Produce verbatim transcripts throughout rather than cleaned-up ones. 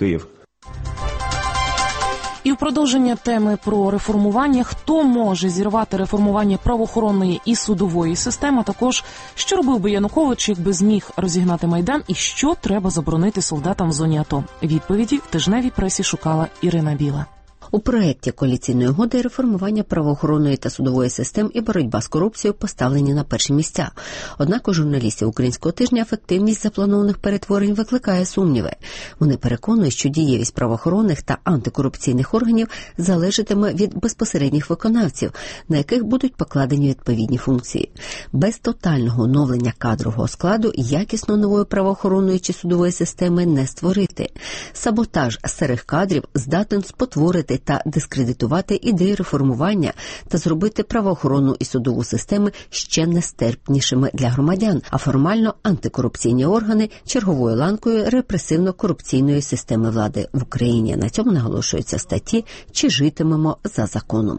Київ. І в продовження теми про реформування, хто може зірвати реформування правоохоронної і судової системи, а також що робив би Янукович, якби зміг розігнати Майдан, і що треба заборонити солдатам в зоні АТО. Відповіді в тижневій пресі шукала Ірина Біла. У проєкті коаліційної угоди реформування правоохоронної та судової систем і боротьба з корупцією поставлені на перші місця. Однак у журналістів «Українського тижня» ефективність запланованих перетворень викликає сумніви. Вони переконують, що дієвість правоохоронних та антикорупційних органів залежатиме від безпосередніх виконавців, на яких будуть покладені відповідні функції. Без тотального оновлення кадрового складу якісно нової правоохоронної чи судової системи не створити. Саботаж старих кадрів здатен спотворити та дискредитувати ідеї реформування та зробити правоохоронну і судову системи ще нестерпнішими для громадян, а формально антикорупційні органи черговою ланкою репресивно-корупційної системи влади в Україні. На цьому наголошується в статті «Чи житимемо за законом?».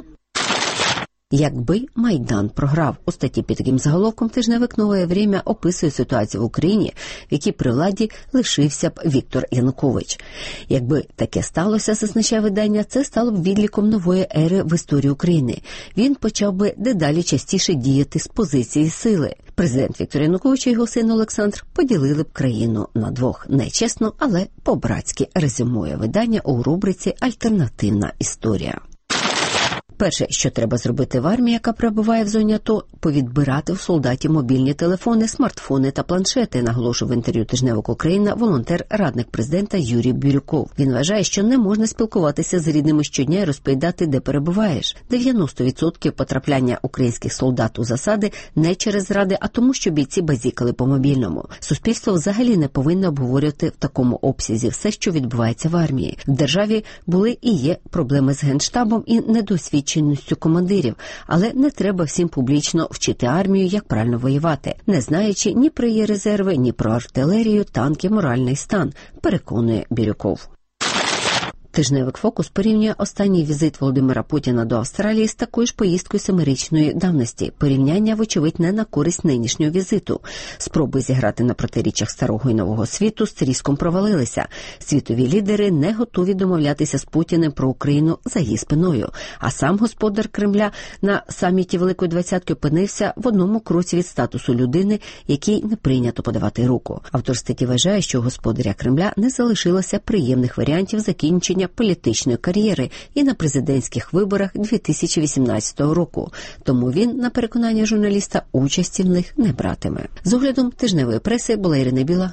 Якби Майдан програв. У статті під таким заголовком тижневик «Нове время» описує ситуацію в Україні, в якій при владі лишився б Віктор Янукович. Якби таке сталося, зазначає видання, це стало б відліком нової ери в історії України. Він почав би дедалі частіше діяти з позиції сили. Президент Віктор Янукович і його син Олександр поділили б країну на двох. Нечесно, але по-братськи, резюмує видання у рубриці «Альтернативна історія». Перше, що треба зробити в армії, яка перебуває в зоні АТО, повідбирати в солдатів мобільні телефони, смартфони та планшети, наголошував в інтерв'ю тижневик «Україна» волонтер, радник президента Юрій Бирюков. Він вважає, що не можна спілкуватися з рідними щодня і розповідати, де перебуваєш. дев'яносто відсотків потрапляння українських солдат у засади не через зради, а тому, що бійці базікали по мобільному. Суспільство взагалі не повинно обговорювати в такому обсязі все, що відбувається в армії. В державі були і є проблеми з Генштабом і недосвідченістю чинністю командирів, але не треба всім публічно вчити армію, як правильно воювати, не знаючи ні про її резерви, ні про артилерію, танки, моральний стан, переконує Бирюков. Тижневик «Фокус» порівнює останній візит Володимира Путіна до Австралії з такою ж поїздкою семирічної давності. Порівняння, вочевидь, не на користь нинішнього візиту. Спроби зіграти на протиріччях старого і нового світу з тріском провалилися. Світові лідери не готові домовлятися з Путіним про Україну за її спиною. А сам господар Кремля на саміті Великої Двадцятки опинився в одному кроці від статусу людини, якій не прийнято подавати руку. Автор статті вважає, що у господаря Кремля не залишилося приємних варіантів закінчення політичної кар'єри і на президентських виборах дві тисячі вісімнадцятого року. Тому він, на переконання журналіста, участі в них не братиме. З оглядом тижневої преси була Ірина Біла.